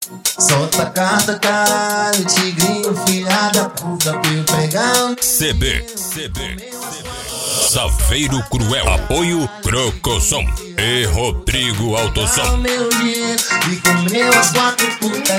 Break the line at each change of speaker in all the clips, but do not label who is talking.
Solta a carta, caralho, tigrinho, filha da puta, pra eu pegar.
CB Saveiro Cruel. Apoio Crocosom e Rodrigo Autosom.
Meu dinheiro e comeu as 4 puta.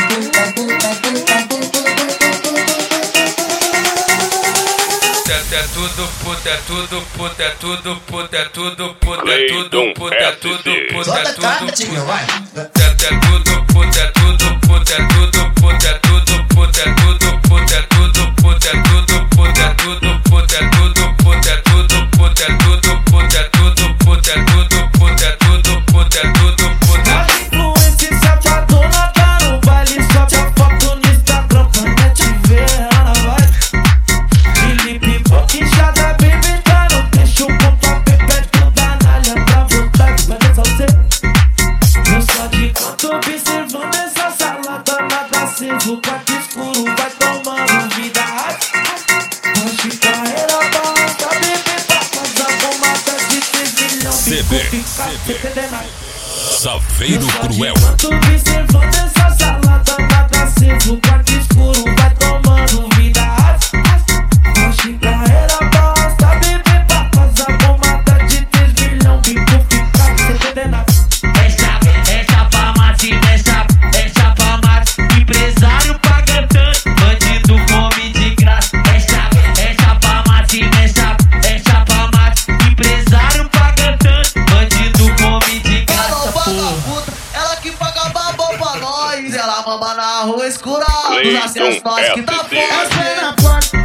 É tudo puta, é tudo puta, é tudo puta, é tudo puta, é tudo puta, é tudo puta,
Solta a carta, tigrinho, vai.
é tudo puta, é tudo puta, é tudo puta, é tudo puta, é tudo puta, é tudo puta, é tudo puta, é tudo puta, é tudo puta, é tudo puta, é tudo puta, é tudo puta, é tudo puta, é tudo puta, é tudo puta.
A influência chateadona tá no baile, sobe a foto no Instagram pra net ver ela vai. Felipe Boquinchada, baby, tá no deixa o pontapé perto da nalha pra voltar que vai dançar você. Eu só de canto observando essa salada nada aceso, o quarto escuro vai tomando vida. Hoje carreira balança, bebê, pra fazer a bomada de 3 milhões de
CB Saveiro Cruel.
Tô observando essa salada nada aceso, o quarto escuro vai tomando vida. Hoje carreira basta, bebê, pra fazer a bomada de 3 milhões de ficar sem entender nada.
Essa pra mate, essa pra mate. Empresário paga tanto, bandido come de graça. Essa pra mate, essa pra mate. Empresário paga tanto, bandido come de graça.
Puta, ela que paga babão pra nós. Ela mama na rua escura dos acessos nós que tá fora. As pernas fortes,